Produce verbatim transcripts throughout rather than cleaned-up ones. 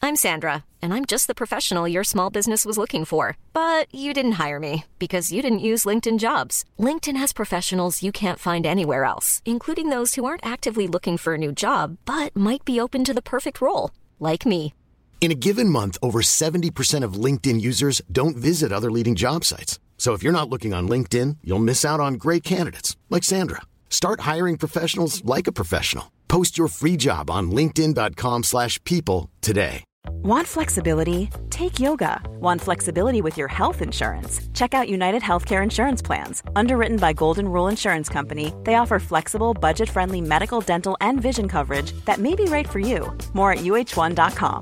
I'm Sandra, and I'm just the professional your small business was looking for. But you didn't hire me because you didn't use LinkedIn Jobs. LinkedIn has professionals you can't find anywhere else, including those who aren't actively looking for a new job, but might be open to the perfect role, like me. In a given month, over seventy percent of LinkedIn users don't visit other leading job sites. So if you're not looking on LinkedIn, you'll miss out on great candidates like Sandra. Start hiring professionals like a professional. Post your free job on linkedin.com slash people today. Want flexibility? Take yoga. Want flexibility with your health insurance? Check out United Healthcare Insurance Plans. Underwritten by Golden Rule Insurance Company, they offer flexible, budget-friendly medical, dental, and vision coverage that may be right for you. More at U H one dot com.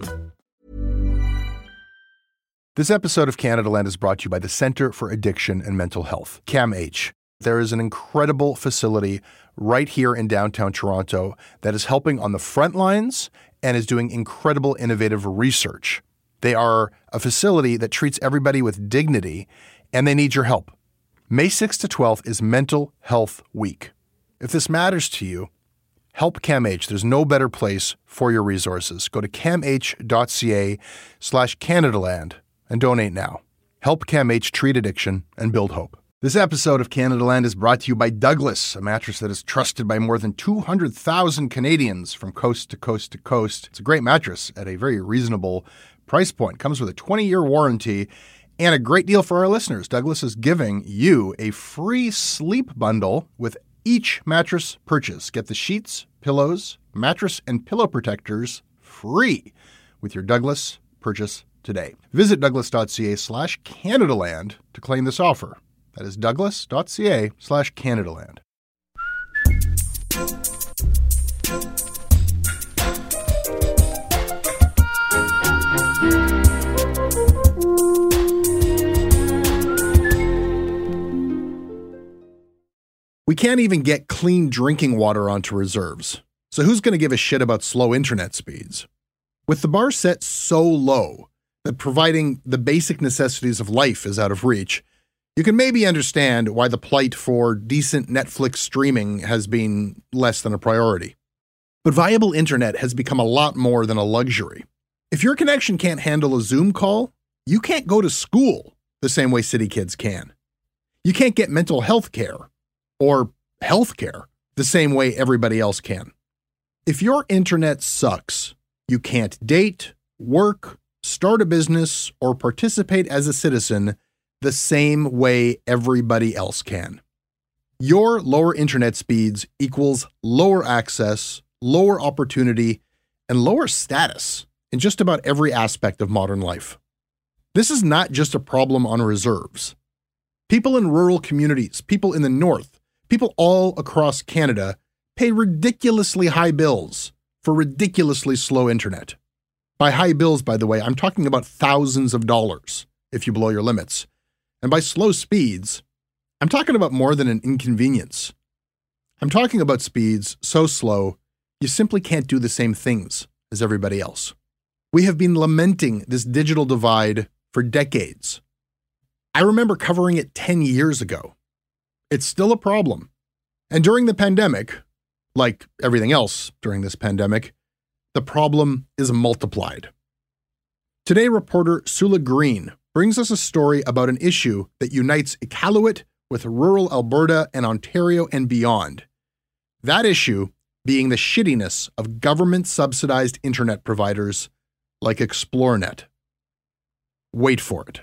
This episode of Canada Land is brought to you by the Centre for Addiction and Mental Health, CAMH. There is an incredible facility right here in downtown Toronto that is helping on the front lines and is doing incredible innovative research. They are a facility that treats everybody with dignity, and they need your help. May sixth to twelfth is Mental Health Week. If this matters to you, help CAMH. There's no better place for your resources. Go to camh.ca slash CanadaLand and donate now. Help CAMH treat addiction and build hope. This episode of Canada Land is brought to you by Douglas, a mattress that is trusted by more than two hundred thousand Canadians from coast to coast to coast. It's a great mattress at a very reasonable price point. Comes with a twenty-year warranty and a great deal for our listeners. Douglas is giving you a free sleep bundle with each mattress purchase. Get the sheets, pillows, mattress, and pillow protectors free with your Douglas purchase today. Visit douglas.ca slash CanadaLand to claim this offer. That is douglas.ca slash CanadaLand. We can't even get clean drinking water onto reserves. So who's going to give a shit about slow internet speeds? With the bar set so low that providing the basic necessities of life is out of reach, you can maybe understand why the plight for decent Netflix streaming has been less than a priority. But viable internet has become a lot more than a luxury. If your connection can't handle a Zoom call, you can't go to school the same way city kids can. You can't get mental health care or health care the same way everybody else can. If your internet sucks, you can't date, work, start a business, or participate as a citizen the same way everybody else can. Your lower internet speeds equals lower access, lower opportunity, and lower status in just about every aspect of modern life. This is not just a problem on reserves. People in rural communities, people in the north, people all across Canada pay ridiculously high bills for ridiculously slow internet. By high bills, by the way, I'm talking about thousands of dollars if you blow your limits. And by slow speeds, I'm talking about more than an inconvenience. I'm talking about speeds so slow, you simply can't do the same things as everybody else. We have been lamenting this digital divide for decades. I remember covering it ten years ago. It's still a problem. And during the pandemic, like everything else during this pandemic, the problem is multiplied. Today, reporter Sula Green brings us a story about an issue that unites Iqaluit with rural Alberta and Ontario and beyond. That issue being the shittiness of government-subsidized internet providers like ExploreNet. Wait for it.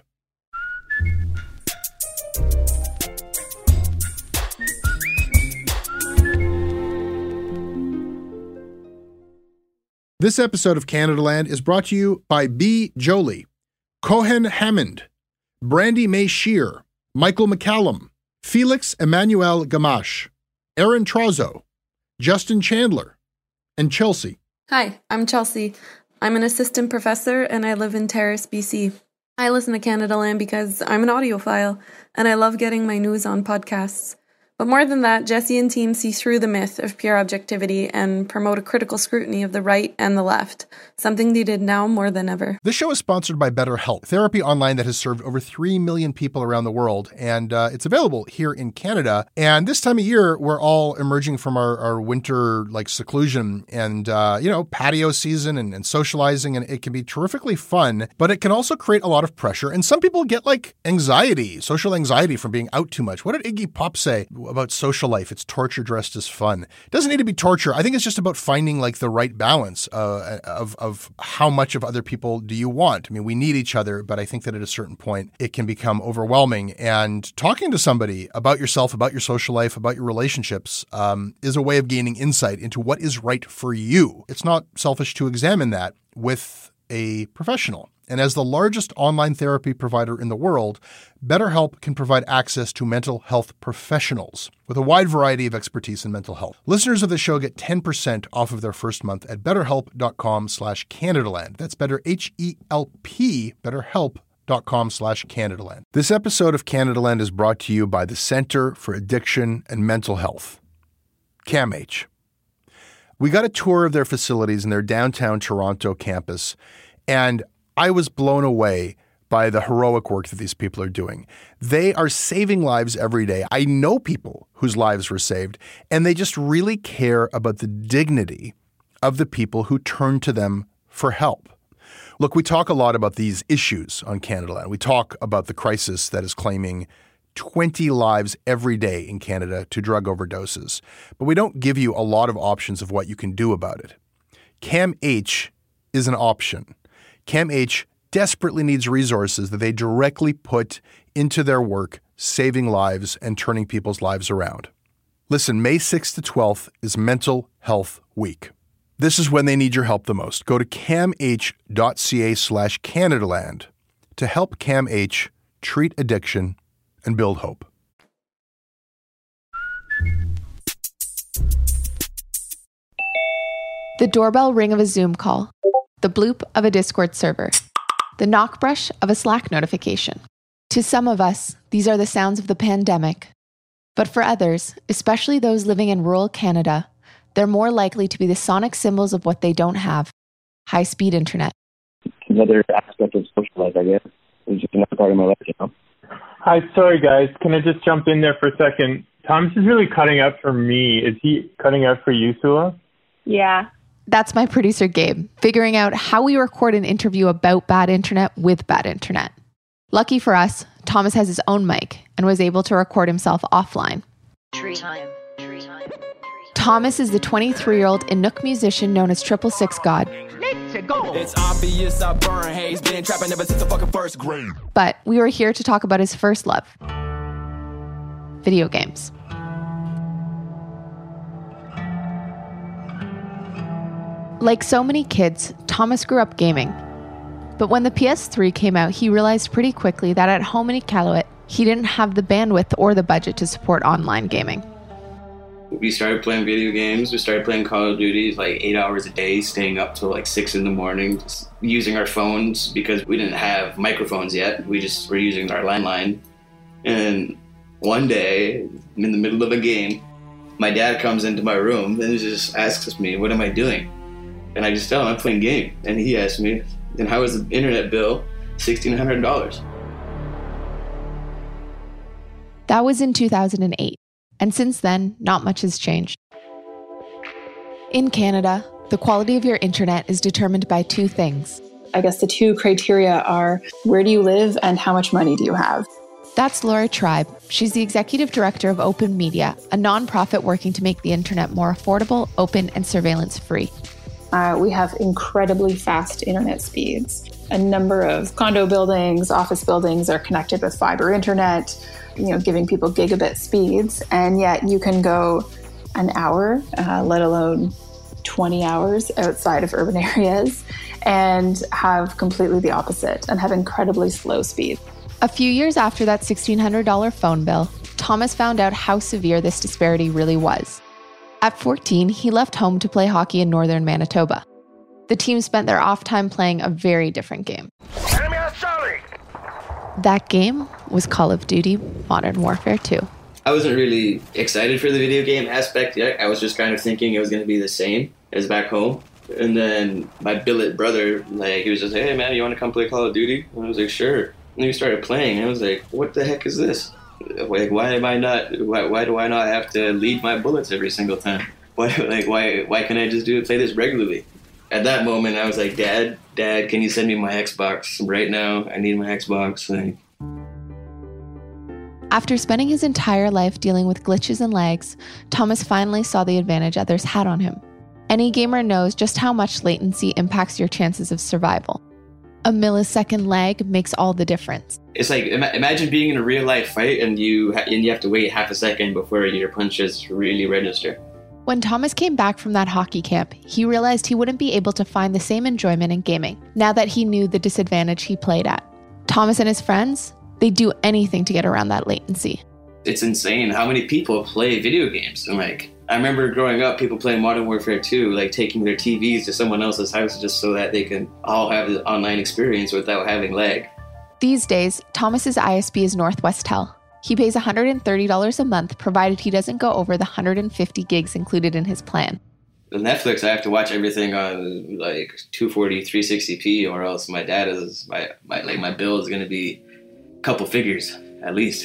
This episode of Canada Land is brought to you by B. Jolie, Cohen Hammond, Brandy May Shear, Michael McCallum, Felix Emmanuel Gamache, Aaron Trozzo, Justin Chandler, and Chelsea. Hi, I'm Chelsea. I'm an assistant professor and I live in Terrace, B C. I listen to Canada Land because I'm an audiophile and I love getting my news on podcasts. But more than that, Jesse and team see through the myth of pure objectivity and promote a critical scrutiny of the right and the left, something they did now more than ever. This show is sponsored by BetterHelp, therapy online that has served over three million people around the world, and uh, it's available here in Canada. And this time of year, we're all emerging from our, our winter like seclusion and, uh, you know, patio season and, and socializing, and it can be terrifically fun, but it can also create a lot of pressure. And some people get like anxiety, social anxiety from being out too much. What did Iggy Pop say about social life? It's torture dressed as fun. It doesn't need to be torture. I think it's just about finding like the right balance uh, of, of how much of other people do you want. I mean, we need each other, but I think that at a certain point, it can become overwhelming. And talking to somebody about yourself, about your social life, about your relationships um, is a way of gaining insight into what is right for you. It's not selfish to examine that with a professional. And as the largest online therapy provider in the world, BetterHelp can provide access to mental health professionals with a wide variety of expertise in mental health. Listeners of the show get ten percent off of their first month at betterhelp.com slash Canadaland. That's better, H E L P, betterhelp.com slash Canadaland. This episode of Canadaland is brought to you by the Center for Addiction and Mental Health, CAMH. We got a tour of their facilities in their downtown Toronto campus, and I was blown away by the heroic work that these people are doing. They are saving lives every day. I know people whose lives were saved, and they just really care about the dignity of the people who turn to them for help. Look, we talk a lot about these issues on Canadaland. We talk about the crisis that is claiming twenty lives every day in Canada to drug overdoses, but we don't give you a lot of options of what you can do about it. CAMH is an option. CAMH desperately needs resources that they directly put into their work, saving lives and turning people's lives around. Listen, May sixth to twelfth is Mental Health Week. This is when they need your help the most. Go to camh.ca slash Canadaland to help CAMH treat addiction and build hope. The doorbell ring of a Zoom call. The bloop of a Discord server. The knockbrush of a Slack notification. To some of us, these are the sounds of the pandemic. But for others, especially those living in rural Canada, they're more likely to be the sonic symbols of what they don't have. High-speed internet. Another aspect of social life, I guess. It's just another part of my life, you know. Hi, sorry guys. Can I just jump in there for a second? Thomas is really cutting out for me. Is he cutting out for you, Sula? Yeah. That's my producer, Gabe, figuring out how we record an interview about bad internet with bad internet. Lucky for us, Thomas has his own mic and was able to record himself offline. Tree time. Tree time. Thomas is the twenty-three-year-old Inuk musician known as Triple Six God. Let's go. It's obvious I burn haze, been trapping ever since the fucking first grade. But we were here to talk about his first love. Video games. Like so many kids, Thomas grew up gaming. But when the P S three came out, he realized pretty quickly that at home in Iqaluit, he didn't have the bandwidth or the budget to support online gaming. We started playing video games. We started playing Call of Duty like eight hours a day, staying up till like six in the morning, just using our phones because we didn't have microphones yet. We just were using our landline. And one day, in the middle of a game, my dad comes into my room and he just asks me, what am I doing? And I just tell him I'm playing game. And he asked me, then how was the internet bill? sixteen hundred dollars. That was in two thousand eight. And since then, not much has changed. In Canada, the quality of your internet is determined by two things. I guess the two criteria are, where do you live and how much money do you have? That's Laura Tribe. She's the executive director of Open Media, a nonprofit working to make the internet more affordable, open, and surveillance-free. Uh, we have incredibly fast internet speeds. A number of condo buildings, office buildings are connected with fiber internet, you know, giving people gigabit speeds. And yet you can go an hour, uh, let alone twenty hours outside of urban areas and have completely the opposite and have incredibly slow speed. A few years after that sixteen hundred dollars phone bill, Thomas found out how severe this disparity really was. At fourteen, he left home to play hockey in northern Manitoba. The team spent their off time playing a very different game. Enemy on Charlie! That game was Call of Duty Modern Warfare two. I wasn't really excited for the video game aspect yet. I was just kind of thinking it was going to be the same as back home. And then my billet brother, like, he was just like, hey, man, you want to come play Call of Duty? And I was like, sure. And we started playing. And I was like, what the heck is this? Like, why am I not, why, why do I not have to lead my bullets every single time? Why, like, why, why can't I just do play this regularly? At that moment, I was like, Dad, Dad, can you send me my Xbox right now? I need my Xbox. Like, After spending his entire life dealing with glitches and lags, Thomas finally saw the advantage others had on him. Any gamer knows just how much latency impacts your chances of survival. A millisecond lag makes all the difference. It's like, Im- imagine being in a real life fight and you ha- and you have to wait half a second before your punches really register. When Thomas came back from that hockey camp, he realized he wouldn't be able to find the same enjoyment in gaming, now that he knew the disadvantage he played at. Thomas and his friends, they'd do anything to get around that latency. It's insane how many people play video games. And like, I remember growing up, people playing Modern Warfare two, like taking their T Vs to someone else's house just so that they can all have the online experience without having lag. These days, Thomas's I S P is Northwestel. He pays one hundred thirty dollars a month, provided he doesn't go over the one hundred fifty gigs included in his plan. With Netflix, I have to watch everything on like two forty, three sixty p, or else my data is my, my like my bill is going to be a couple figures at least.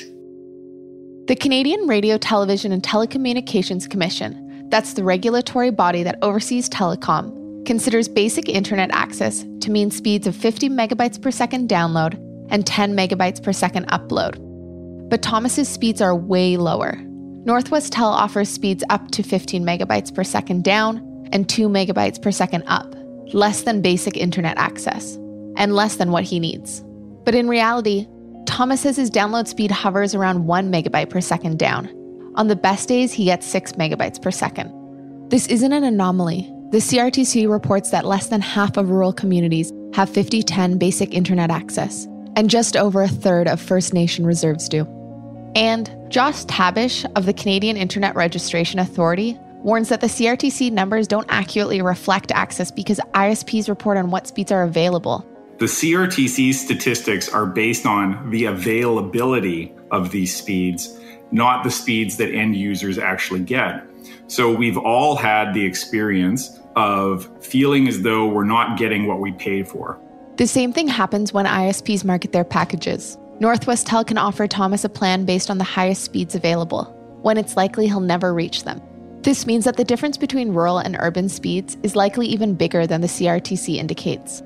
The Canadian Radio, Television and Telecommunications Commission, that's the regulatory body that oversees telecom, considers basic internet access to mean speeds of fifty megabytes per second download and ten megabytes per second upload. But Thomas's speeds are way lower. Northwestel offers speeds up to fifteen megabytes per second down and two megabytes per second up, less than basic internet access, and less than what he needs. But in reality, Thomas says his download speed hovers around one megabyte per second down. On the best days, he gets six megabytes per second. This isn't an anomaly. The C R T C reports that less than half of rural communities have fifty ten basic internet access, and just over a third of First Nation reserves do. And Josh Tabish of the Canadian Internet Registration Authority warns that the C R T C numbers don't accurately reflect access because I S Ps report on what speeds are available. The C R T C statistics are based on the availability of these speeds, not the speeds that end users actually get. So we've all had the experience of feeling as though we're not getting what we paid for. The same thing happens when I S Ps market their packages. Northwestel can offer Thomas a plan based on the highest speeds available, when it's likely he'll never reach them. This means that the difference between rural and urban speeds is likely even bigger than the C R T C indicates.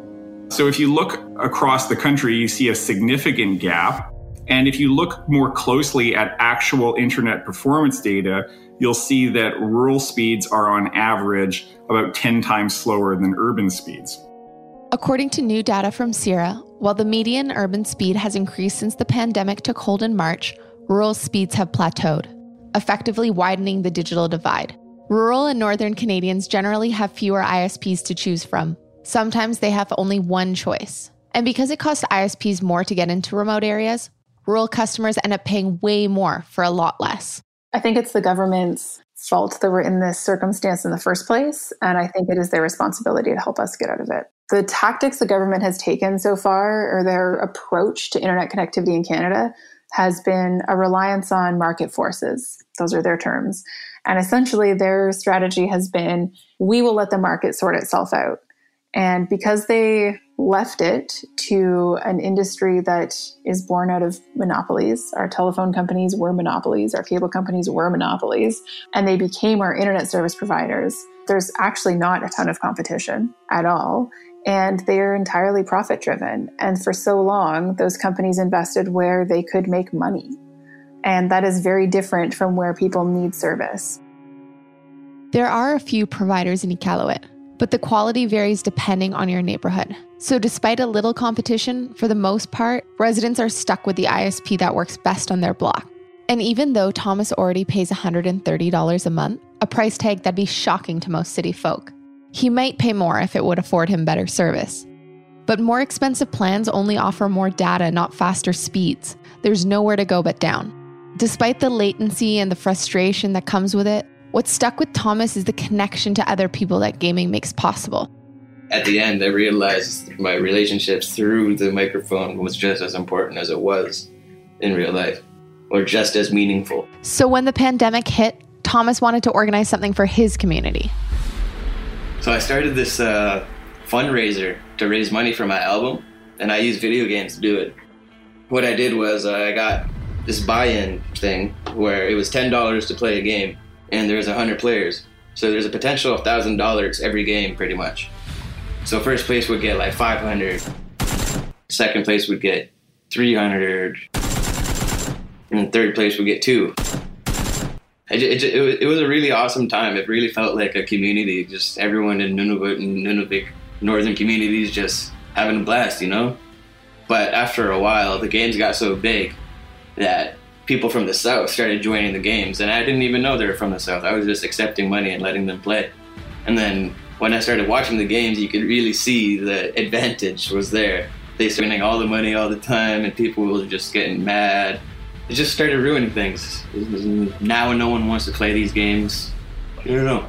So if you look across the country, you see a significant gap. And if you look more closely at actual internet performance data, you'll see that rural speeds are on average about ten times slower than urban speeds. According to new data from C I R A, while the median urban speed has increased since the pandemic took hold in March, rural speeds have plateaued, effectively widening the digital divide. Rural and northern Canadians generally have fewer I S Ps to choose from. Sometimes they have only one choice. And because it costs I S Ps more to get into remote areas, rural customers end up paying way more for a lot less. I think it's the government's fault that we're in this circumstance in the first place, and I think it is their responsibility to help us get out of it. The tactics the government has taken so far, or their approach to internet connectivity in Canada, has been a reliance on market forces. Those are their terms. And essentially their strategy has been, we will let the market sort itself out. And because they left it to an industry that is born out of monopolies, our telephone companies were monopolies, our cable companies were monopolies, and they became our internet service providers, there's actually not a ton of competition at all. And they are entirely profit driven. And for so long, those companies invested where they could make money. And that is very different from where people need service. There are a few providers in Iqaluit, but the quality varies depending on your neighborhood. So despite a little competition, for the most part, residents are stuck with the I S P that works best on their block. And even though Thomas already pays one hundred thirty dollars a month, a price tag that'd be shocking to most city folk, he might pay more if it would afford him better service. But more expensive plans only offer more data, not faster speeds. There's nowhere to go but down. Despite the latency and the frustration that comes with it, what's stuck with Thomas is the connection to other people that gaming makes possible. At the end, I realized my relationships through the microphone was just as important as it was in real life. or just as meaningful. So when the pandemic hit, Thomas wanted to organize something for his community. So I started this uh, fundraiser to raise money for my album, and I used video games to do it. What I did was uh, I got this buy-in thing where it was ten dollars to play a game, and there's one hundred players. So there's a potential of one thousand dollars every game, pretty much. So first place would get like five hundred dollars, second place would get three hundred dollars, and third place would get two. It, it, it, it was a really awesome time. It really felt like a community, just everyone in Nunavut and Nunavik northern communities just having a blast, you know? But after a while, the games got so big that people from the south started joining the games, and I didn't even know they were from the south. I was just accepting money and letting them play. And then when I started watching the games, you could really see the advantage was there. They started winning all the money all the time, and people were just getting mad. It just started ruining things. Now no one wants to play these games. I don't know.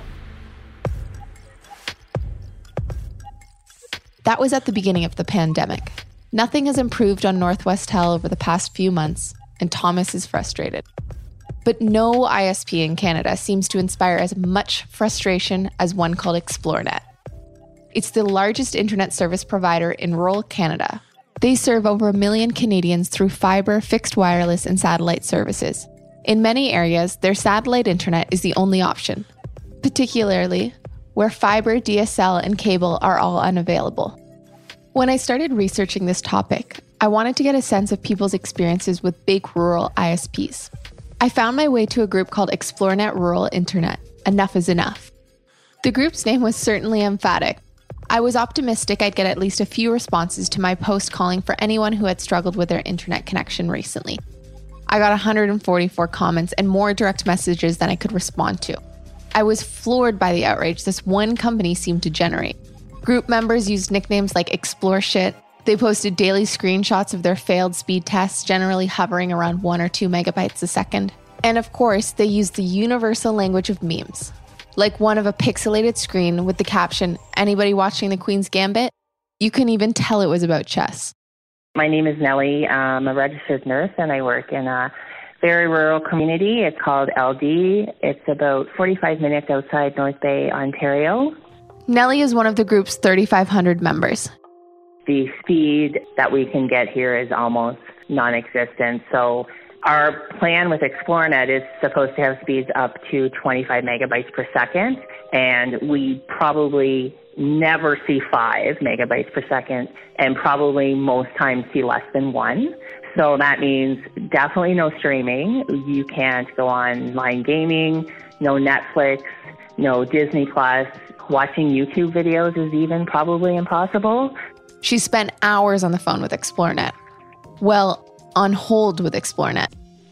That was at the beginning of the pandemic. Nothing has improved on Northwest Hell over the past few months, and Thomas is frustrated. But no I S P in Canada seems to inspire as much frustration as one called Xplornet. It's the largest internet service provider in rural Canada. They serve over a million Canadians through fiber, fixed wireless, and satellite services. In many areas, their satellite internet is the only option, particularly where fiber, D S L, and cable are all unavailable. When I started researching this topic, I wanted to get a sense of people's experiences with big rural I S Ps. I found my way to a group called Xplornet Rural Internet. Enough is enough. The group's name was certainly emphatic. I was optimistic I'd get at least a few responses to my post calling for anyone who had struggled with their internet connection recently. I got one hundred forty-four comments and more direct messages than I could respond to. I was floored by the outrage this one company seemed to generate. Group members used nicknames like Explore Shit. They posted daily screenshots of their failed speed tests, generally hovering around one or two megabytes a second. And of course, they used the universal language of memes. Like one of a pixelated screen with the caption, "Anybody watching the Queen's Gambit?" You can even tell it was about chess. My name is Nellie. I'm a registered nurse and I work in a very rural community. It's called L D. It's about forty-five minutes outside North Bay, Ontario. Nellie is one of the group's thirty-five hundred members. The speed that we can get here is almost non-existent. So our plan with Xplornet is supposed to have speeds up to twenty-five megabytes per second, and we probably never see five megabytes per second, and probably most times see less than one. So that means definitely no streaming. You can't go online gaming, no Netflix, no Disney Plus. Watching YouTube videos is even probably impossible. She spent hours on the phone with Xplornet. Well, on hold with Xplornet.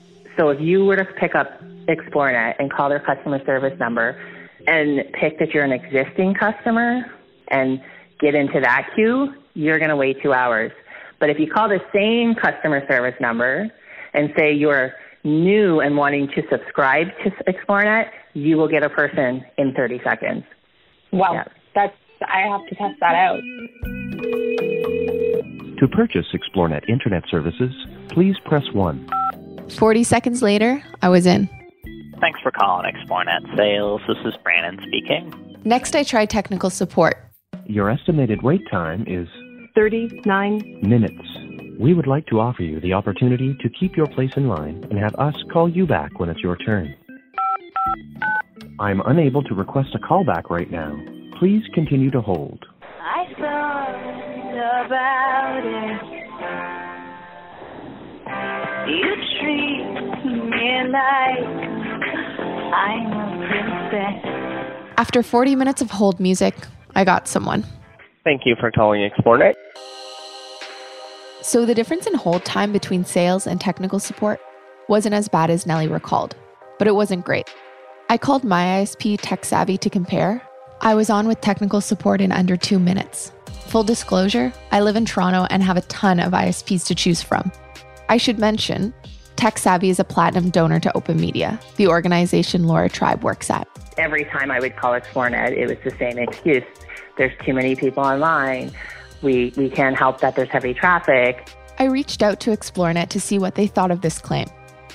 So if you were to pick up Xplornet and call their customer service number and pick that you're an existing customer and get into that queue, you're going to wait two hours. But if you call the same customer service number and say you're new and wanting to subscribe to Xplornet, you will get a person in thirty seconds. Wow, yeah. that's I have to test that out. To purchase Xplornet Internet services, please press one. forty seconds later, I was in. Thanks for calling Xplornet Sales. This is Brandon speaking. Next, I tried technical support. Your estimated wait time is thirty-nine minutes. We would like to offer you the opportunity to keep your place in line and have us call you back when it's your turn. I'm unable to request a callback right now. Please continue to hold. I thought about it. You treat me like I'm a princess. After forty minutes of hold music, I got someone. Thank you for calling Xplornet. So the difference in hold time between sales and technical support wasn't as bad as Nellie recalled, but it wasn't great. I called my I S P Tech Savvy to compare. I was on with technical support in under two minutes. Full disclosure, I live in Toronto and have a ton of I S Ps to choose from. I should mention, Tech Savvy is a platinum donor to Open Media, the organization Laura Tribe works at. Every time I would call Xplornet, it was the same excuse. There's too many people online. We, we can't help that there's heavy traffic. I reached out to Xplornet to see what they thought of this claim.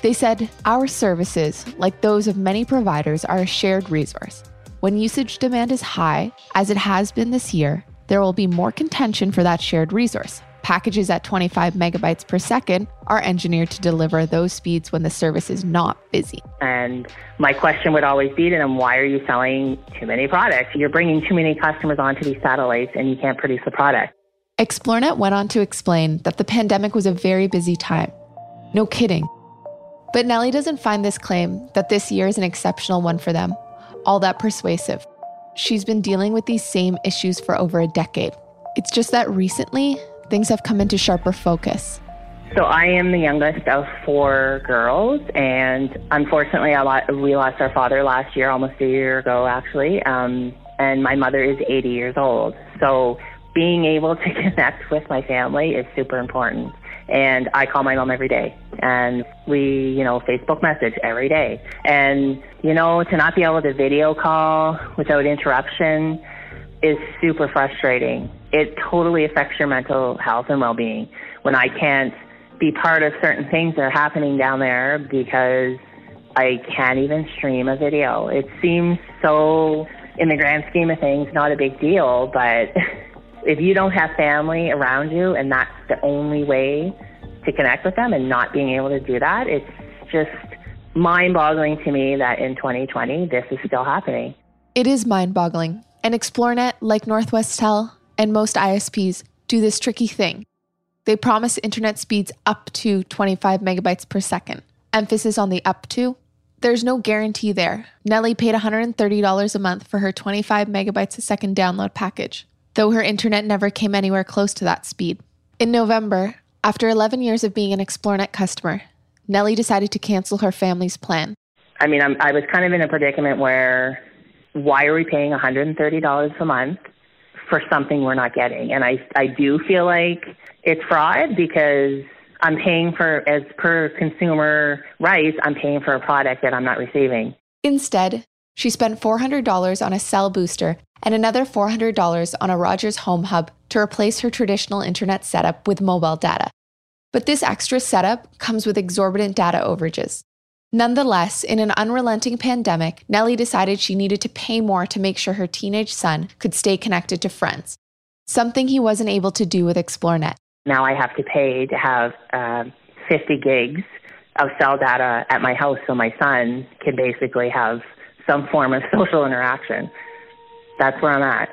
They said, our services, like those of many providers, are a shared resource. When usage demand is high, as it has been this year, there will be more contention for that shared resource. Packages at twenty-five megabytes per second are engineered to deliver those speeds when the service is not busy. And my question would always be to them, why are you selling too many products? You're bringing too many customers onto these satellites and you can't produce the product. Xplornet went on to explain that the pandemic was a very busy time. No kidding. But Nelly doesn't find this claim that this year is an exceptional one for them all that persuasive. She's been dealing with these same issues for over a decade. It's just that recently, things have come into sharper focus. So I am the youngest of four girls, and unfortunately, I lo- we lost our father last year, almost a year ago, actually, um, and my mother is eighty years old. So being able to connect with my family is super important. And I call my mom every day, and we, you know, Facebook message every day. And, you know, to not be able to video call without interruption is super frustrating. It totally affects your mental health and well-being when I can't be part of certain things that are happening down there because I can't even stream a video. It seems so, in the grand scheme of things, not a big deal, but if you don't have family around you and that's the only way to connect with them and not being able to do that, it's just mind-boggling to me that in twenty twenty, this is still happening. It is mind-boggling. And Xplornet, like Northwestel and most I S Ps, do this tricky thing. They promise internet speeds up to twenty-five megabytes per second. Emphasis on the up to. There's no guarantee there. Nelly paid one hundred thirty dollars a month for her twenty-five megabytes a second download package, though her internet never came anywhere close to that speed. In November, after eleven years of being an Xplornet customer, Nelly decided to cancel her family's plan. I mean, I'm, I was kind of in a predicament where, why are we paying one hundred thirty dollars a month for something we're not getting? And I, I do feel like it's fraud because I'm paying for, as per consumer rights, I'm paying for a product that I'm not receiving. Instead, she spent four hundred dollars on a cell booster and another four hundred dollars on a Rogers Home Hub to replace her traditional internet setup with mobile data. But this extra setup comes with exorbitant data overages. Nonetheless, in an unrelenting pandemic, Nelly decided she needed to pay more to make sure her teenage son could stay connected to friends, something he wasn't able to do with Xplornet. Now I have to pay to have uh, fifty gigs of cell data at my house so my son can basically have some form of social interaction. That's where I'm at.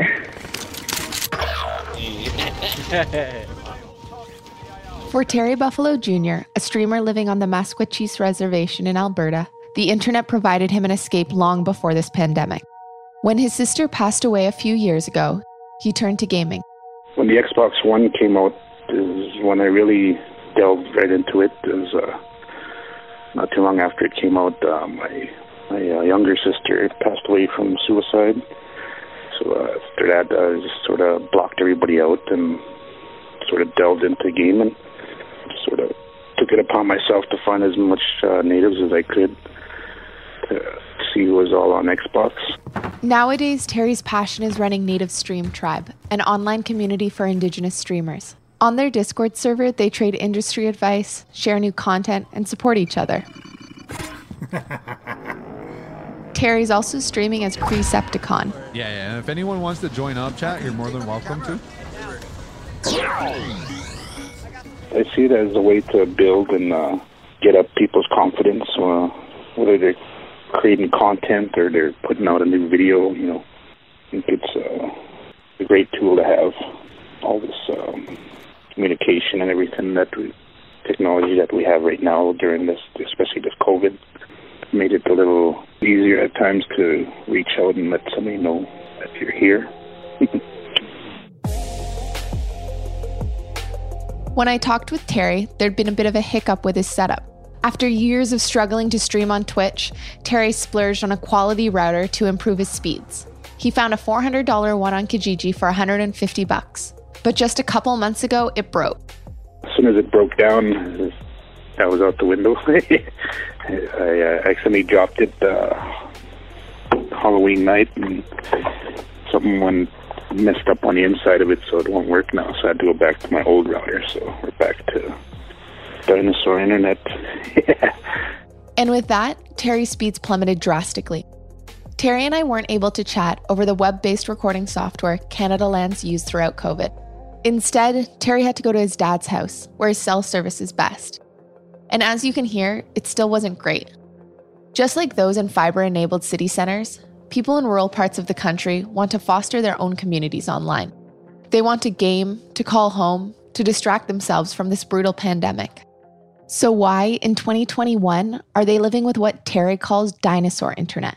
For Terry Buffalo Junior, a streamer living on the Maskwacis Reservation in Alberta, the internet provided him an escape long before this pandemic. When his sister passed away a few years ago, he turned to gaming. When the Xbox One came out is when I really delved right into it. It was uh, not too long after it came out, uh, my, my uh, younger sister passed away from suicide. So uh, after that, I just sort of blocked everybody out and sort of delved into gaming. Sort of took it upon myself to find as much uh, natives as I could to see who was all on Xbox. Nowadays, Terry's passion is running Native Stream Tribe, an online community for Indigenous streamers. On their Discord server, they trade industry advice, share new content, and support each other. Terry's also streaming as Precepticon. Yeah, yeah, and if anyone wants to join up, chat, you're more than welcome to. I see it as a way to build and uh, get up people's confidence, uh, whether they're creating content or they're putting out a new video. You know, I think it's uh, a great tool to have all this um, communication and everything that we, technology that we have right now during this, especially this COVID, made it a little easier at times to reach out and let somebody know that you're here. When I talked with Terry, there'd been a bit of a hiccup with his setup. After years of struggling to stream on Twitch, Terry splurged on a quality router to improve his speeds. He found a four hundred dollars one on Kijiji for one hundred fifty bucks. But just a couple months ago, it broke. As soon as it broke down, I was out the window. I uh, accidentally dropped it uh, Halloween night, and something went messed up on the inside of it, so it won't work now. So I had to go back to my old router. So we're back to Dinosaur internet. And with that, Terry's speeds plummeted drastically. Terry and I weren't able to chat over the web-based recording software Canada Lands used throughout COVID. Instead, Terry had to go to his dad's house, where his cell service is best. And as you can hear, it still wasn't great. Just like those in fiber-enabled city centers, people in rural parts of the country want to foster their own communities online. They want to game, to call home, to distract themselves from this brutal pandemic. So why, in twenty twenty-one, are they living with what Terry calls dinosaur internet?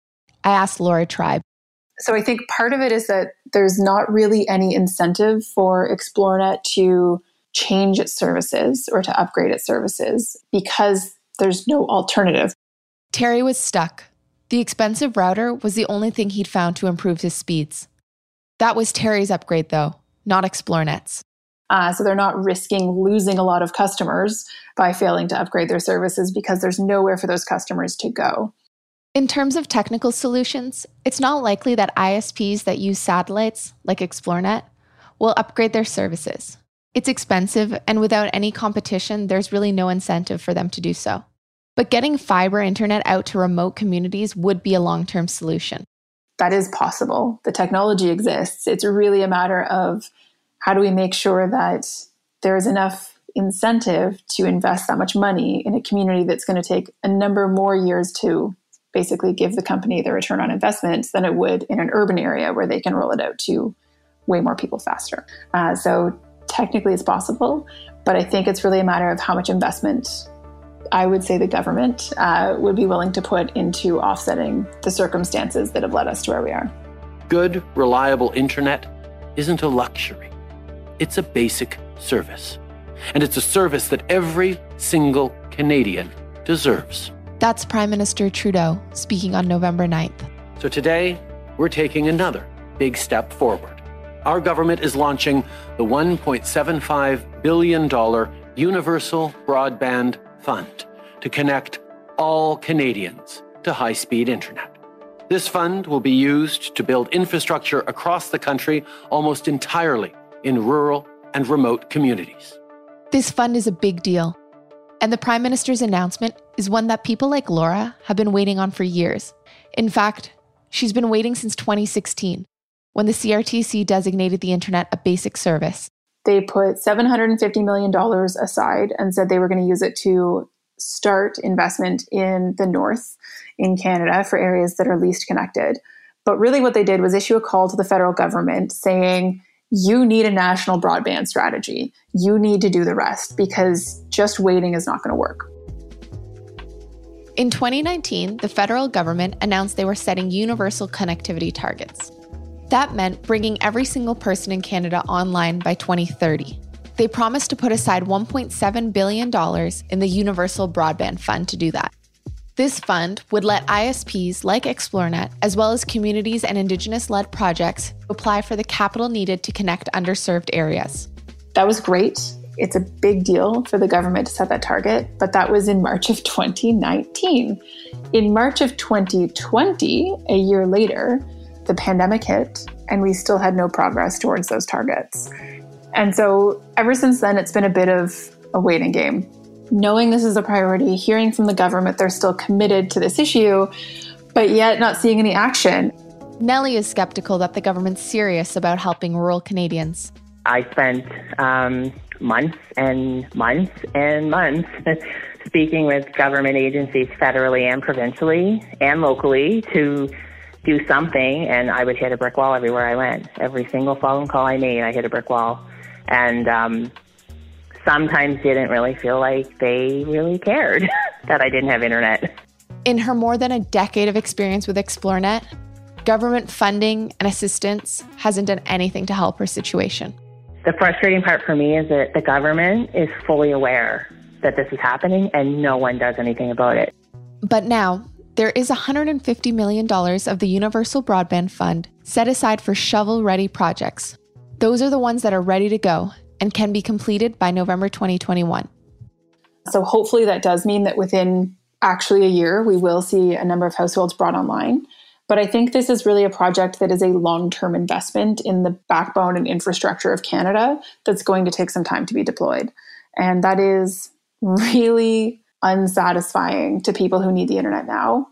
I asked Laura Tribe. So I think part of it is that there's not really any incentive for Xplornet to change its services or to upgrade its services because there's no alternative. Terry was stuck. The expensive router was the only thing he'd found to improve his speeds. That was Terry's upgrade, though, not Xplornet's. Uh, so they're not risking losing a lot of customers by failing to upgrade their services because there's nowhere for those customers to go. In terms of technical solutions, it's not likely that I S Ps that use satellites, like Xplornet, will upgrade their services. It's expensive, and without any competition, there's really no incentive for them to do so. But getting fiber internet out to remote communities would be a long-term solution. That is possible. The technology exists. It's really a matter of how do we make sure that there's enough incentive to invest that much money in a community that's going to take a number more years to basically give the company the return on investment than it would in an urban area where they can roll it out to way more people faster. Uh, so technically it's possible, but I think it's really a matter of how much investment I would say the government uh, would be willing to put into offsetting the circumstances that have led us to where we are. Good, reliable internet isn't a luxury. It's a basic service. And it's a service that every single Canadian deserves. That's Prime Minister Trudeau speaking on November ninth. So today, we're taking another big step forward. Our government is launching the one point seven five billion dollars Universal Broadband Fund to connect all Canadians to high-speed internet. This fund will be used to build infrastructure across the country almost entirely in rural and remote communities. This fund is a big deal. And the Prime Minister's announcement is one that people like Laura have been waiting on for years. In fact, she's been waiting since twenty sixteen, when the C R T C designated the internet a basic service. They put seven hundred fifty million dollars aside and said they were going to use it to start investment in the north in Canada for areas that are least connected. But really what they did was issue a call to the federal government saying, you need a national broadband strategy. You need to do the rest because just waiting is not going to work. In twenty nineteen, the federal government announced they were setting universal connectivity targets. That meant bringing every single person in Canada online by twenty thirty. They promised to put aside one point seven billion dollars in the Universal Broadband Fund to do that. This fund would let I S Ps like Xplornet, as well as communities and Indigenous-led projects, apply for the capital needed to connect underserved areas. That was great. It's a big deal for the government to set that target, but that was in March of twenty nineteen. In March of twenty twenty, a year later, the pandemic hit, and we still had no progress towards those targets. And so ever since then, it's been a bit of a waiting game. Knowing this is a priority, hearing from the government they're still committed to this issue, but yet not seeing any action. Nellie is skeptical that the government's serious about helping rural Canadians. I spent um, months and months and months speaking with government agencies federally and provincially and locally to do something, and I would hit a brick wall everywhere I went. Every single phone call I made, I hit a brick wall. And um, sometimes didn't really feel like they really cared that I didn't have internet. In her more than a decade of experience with Xplornet, government funding and assistance hasn't done anything to help her situation. The frustrating part for me is that the government is fully aware that this is happening and no one does anything about it. But now, there is one hundred fifty million dollars of the Universal Broadband Fund set aside for shovel-ready projects. Those are the ones that are ready to go and can be completed by November twenty twenty-one. So hopefully that does mean that within actually a year, we will see a number of households brought online. But I think this is really a project that is a long-term investment in the backbone and infrastructure of Canada that's going to take some time to be deployed. And that is really unsatisfying to people who need the internet now.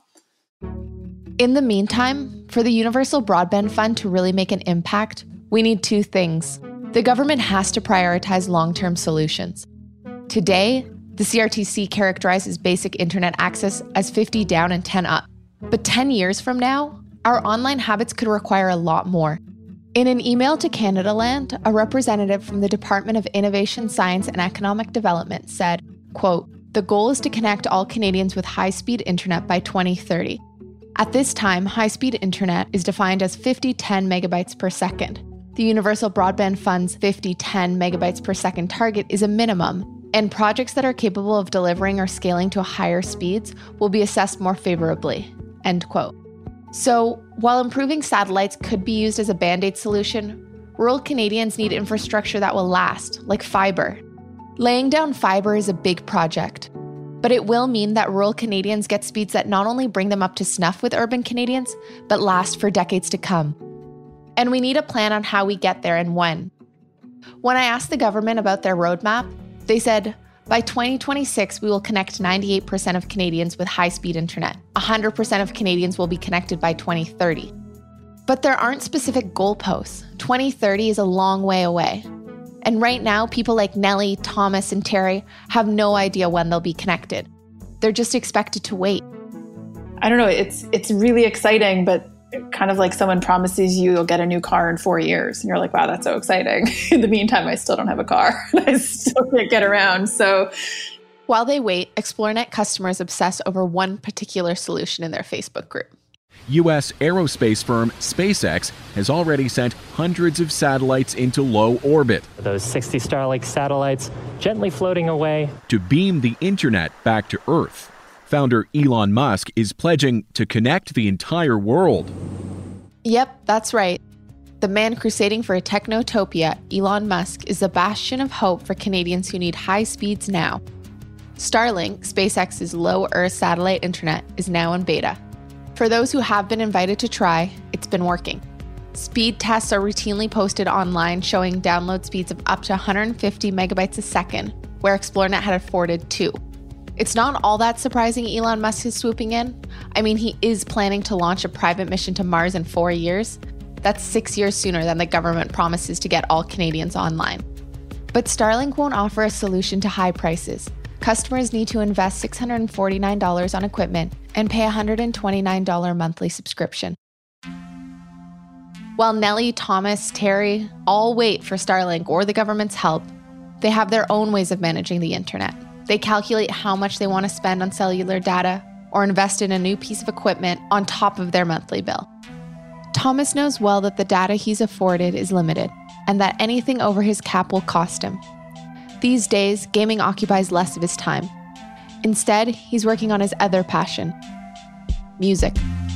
In the meantime, for the Universal Broadband Fund to really make an impact, we need two things. The government has to prioritize long-term solutions. Today, the C R T C characterizes basic internet access as fifty down and ten up. But ten years from now, our online habits could require a lot more. In an email to Canadaland, a representative from the Department of Innovation, Science and Economic Development said, quote, "The goal is to connect all Canadians with high-speed internet by twenty thirty. At this time, high-speed internet is defined as fifty ten megabytes per second. The Universal Broadband Fund's fifty ten megabytes per second target is a minimum, and projects that are capable of delivering or scaling to higher speeds will be assessed more favorably." End quote. So, while improving satellites could be used as a band-aid solution, rural Canadians need infrastructure that will last, like fiber. Laying down fiber is a big project, but it will mean that rural Canadians get speeds that not only bring them up to snuff with urban Canadians, but last for decades to come. And we need a plan on how we get there and when. When I asked the government about their roadmap, they said, by twenty twenty-six, we will connect ninety-eight percent of Canadians with high-speed internet. one hundred percent of Canadians will be connected by twenty thirty. But there aren't specific goalposts. twenty thirty is a long way away. And right now, people like Nellie, Thomas, and Terry have no idea when they'll be connected. They're just expected to wait. I don't know, it's it's really exciting, but kind of like someone promises you you'll get a new car in four years. And you're like, wow, that's so exciting. In the meantime, I still don't have a car. I still can't get around. So while they wait, ExploreNet customers obsess over one particular solution in their Facebook group. U S aerospace firm SpaceX has already sent hundreds of satellites into low orbit. Those sixty Starlink satellites gently floating away to beam the internet back to Earth. Founder Elon Musk is pledging to connect the entire world. Yep, that's right. The man crusading for a technotopia, Elon Musk, is the bastion of hope for Canadians who need high speeds now. Starlink, SpaceX's low Earth satellite internet, is now in beta. For those who have been invited to try, it's been working. Speed tests are routinely posted online showing download speeds of up to one hundred fifty megabytes a second, where ExploreNet had afforded two. It's not all that surprising Elon Musk is swooping in. I mean, he is planning to launch a private mission to Mars in four years. That's six years sooner than the government promises to get all Canadians online. But Starlink won't offer a solution to high prices. Customers need to invest six hundred forty-nine dollars on equipment and pay a one hundred twenty-nine dollars monthly subscription. While Nellie, Thomas, Terry all wait for Starlink or the government's help, they have their own ways of managing the internet. They calculate how much they want to spend on cellular data or invest in a new piece of equipment on top of their monthly bill. Thomas knows well that the data he's afforded is limited and that anything over his cap will cost him. These days, gaming occupies less of his time. Instead, he's working on his other passion, music.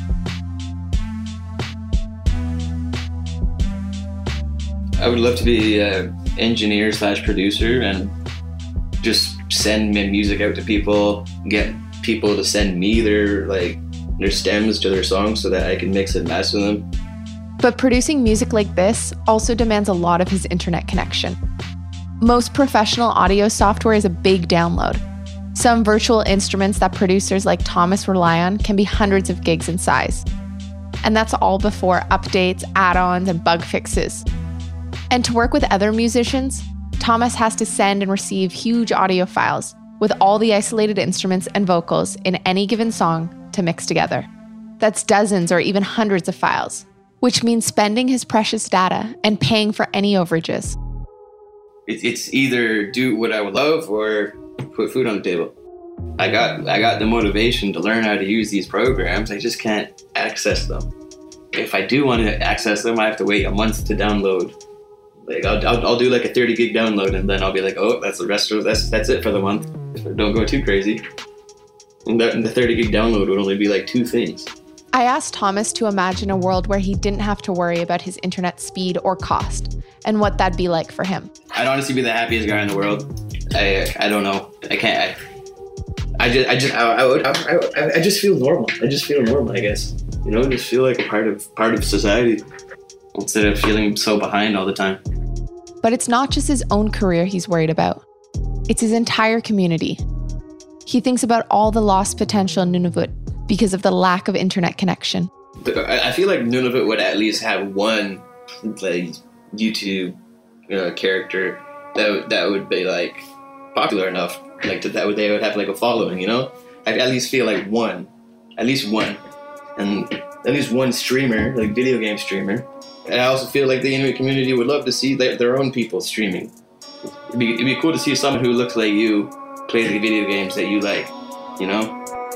I would love to be an engineer slash producer and just send my music out to people, get people to send me their like their stems to their songs so that I can mix and master them. But producing music like this also demands a lot of his internet connection. Most professional audio software is a big download. Some virtual instruments that producers like Thomas rely on can be hundreds of gigs in size. And that's all before updates, add-ons, and bug fixes. And to work with other musicians, Thomas has to send and receive huge audio files with all the isolated instruments and vocals in any given song to mix together. That's dozens or even hundreds of files, which means spending his precious data and paying for any overages. It's either do what I would love or put food on the table. I got I got the motivation to learn how to use these programs. I just can't access them. If I do want to access them, I have to wait a month to download. Like I'll, I'll, I'll do like a thirty gig download and then I'll be like, oh, that's the rest of that's that's it for the month. If I don't go too crazy. And, that, and the thirty gig download would only be like two things. I asked Thomas to imagine a world where he didn't have to worry about his internet speed or cost, and what that'd be like for him. I'd honestly be the happiest guy in the world. I I don't know. I can't. I, I just I just I, I, would, I, I just feel normal. I just feel normal. I guess you know, just feel like a part of part of society instead of feeling so behind all the time. But it's not just his own career he's worried about. It's his entire community. He thinks about all the lost potential in Nunavut because of the lack of internet connection. I feel like Nunavut would at least have one like YouTube uh, character that that would be like popular enough, like that, that would they would have like a following, you know. I at least feel like one, at least one, and at least one streamer, like video game streamer. And I also feel like the Inuit community would love to see their, their own people streaming. It'd be, it'd be cool to see someone who looks like you play the video games that you like, you know?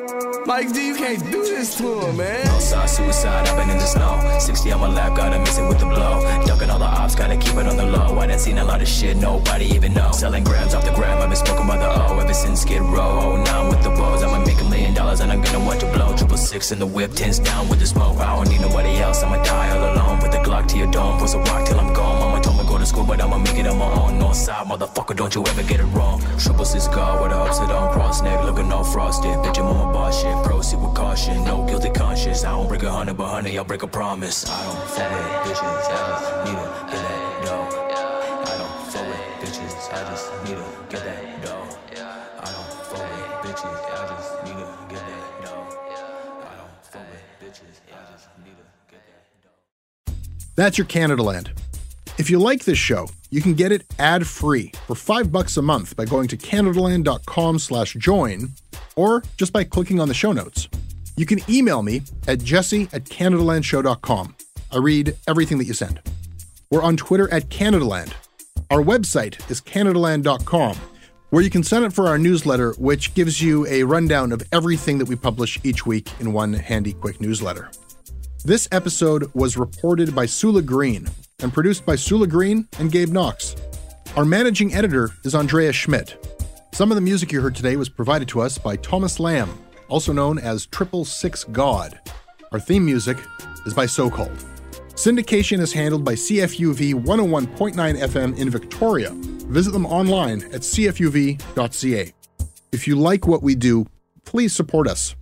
Mike D, you can't do this to him, man. No side, suicide, I've been in the snow. sixty on my lap, gotta miss it with the blow. Ducking all the ops, gotta keep it on the low. I done seen a lot of shit, nobody even know. Selling grams off the gram, I've been smoking by the O. Ever since Skid Row, oh, now I'm with the woes. I'ma make a million dollars and I'm gonna want to blow. Triple six in the whip, tens down with the smoke. I don't need nobody else, I'ma die all alone. With the Glock to your dome, push a rock till I'm gone. Mama told me go to school, but I'ma make it on my own. North side, motherfucker, don't you ever get it wrong. Triple six guard with a upside down cross neck, looking all frosted. Bitch, I'm on my boss shit, proceed with caution. No guilty conscience, I don't break a hundred, but honey, I'll break a promise. I don't fuck with bitches, I just need to get that dough. I don't fuck with bitches, I just need to get that dough. I don't fuck with bitches, I just need to get that dough. I don't fuck with bitches, I just need to get that dough. That's your Canada Land. If you like this show, you can get it ad-free for five bucks a month by going to canadaland.com slash join or just by clicking on the show notes. You can email me at jesse at canadalandshow dot com. I read everything that you send. We're on Twitter at Canadaland. Our website is canadaland dot com, where you can sign up for our newsletter, which gives you a rundown of everything that we publish each week in one handy, quick newsletter. This episode was reported by Sula Green and produced by Sula Green and Gabe Knox. Our managing editor is Andrea Schmidt. Some of the music you heard today was provided to us by Thomas Lamb, also known as Triple Six God. Our theme music is by So Called. Syndication is handled by C F U V one oh one point nine F M in Victoria. Visit them online at c f u v dot c a. If you like what we do, please support us.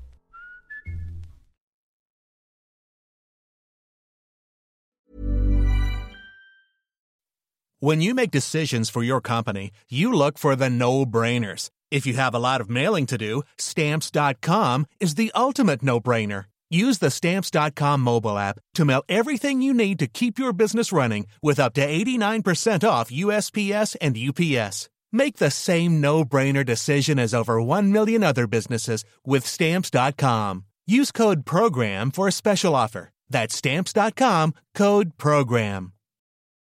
When you make decisions for your company, you look for the no-brainers. If you have a lot of mailing to do, Stamps dot com is the ultimate no-brainer. Use the Stamps dot com mobile app to mail everything you need to keep your business running with up to eighty-nine percent off U S P S and U P S. Make the same no-brainer decision as over one million other businesses with Stamps dot com. Use code PROGRAM for a special offer. That's Stamps dot com, code PROGRAM.